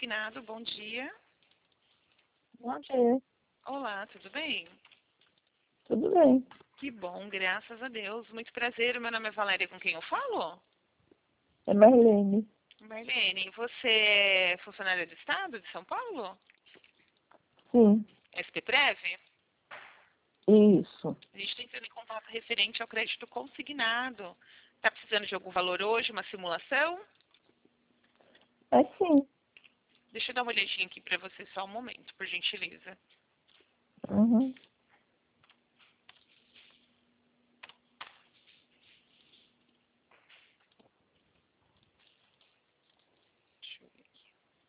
Consignado, bom dia. Bom dia. Olá, tudo bem? Tudo bem? Que bom, graças a Deus. Muito prazer, meu nome é Valéria, com quem eu falo? É Marlene. Marlene, você é funcionária do Estado de São Paulo? Sim, SPPrev? isso. A gente está entrando em contato referente ao crédito consignado. Está precisando de algum valor hoje, uma simulação? É sim. Deixa eu dar uma olhadinha aqui para você só um momento, por gentileza. Uhum. Deixa eu ver aqui.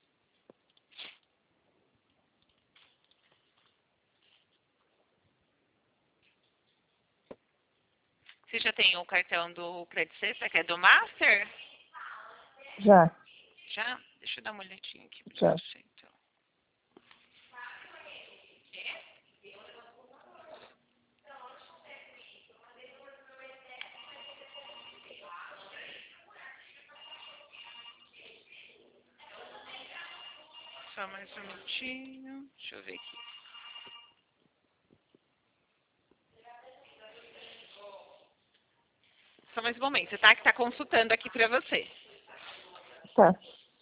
Você já tem o cartão do Credit Sexta, que é do Master? Já, Já? Deixa eu dar uma olhadinha aqui para já. você, então. Só mais um minutinho. Deixa eu ver aqui. Só mais um momento, tá? Que tá consultando aqui pra você. Tá.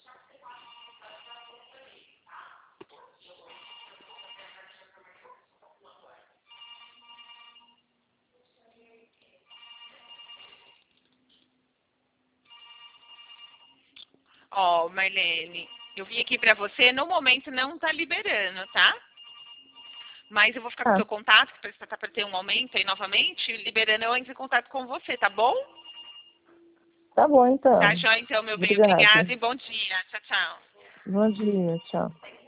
Ó, Marlene, eu vim aqui pra você, no momento não tá liberando, tá? Mas eu vou ficar com o Tá. seu contato, que tá pra ter um aumento aí novamente, liberando eu entro em contato com você, tá bom? Tá bom, Tá, então. joia, então, meu bem. Obrigada. Obrigada e bom dia. Tchau, tchau. Bom dia, tchau.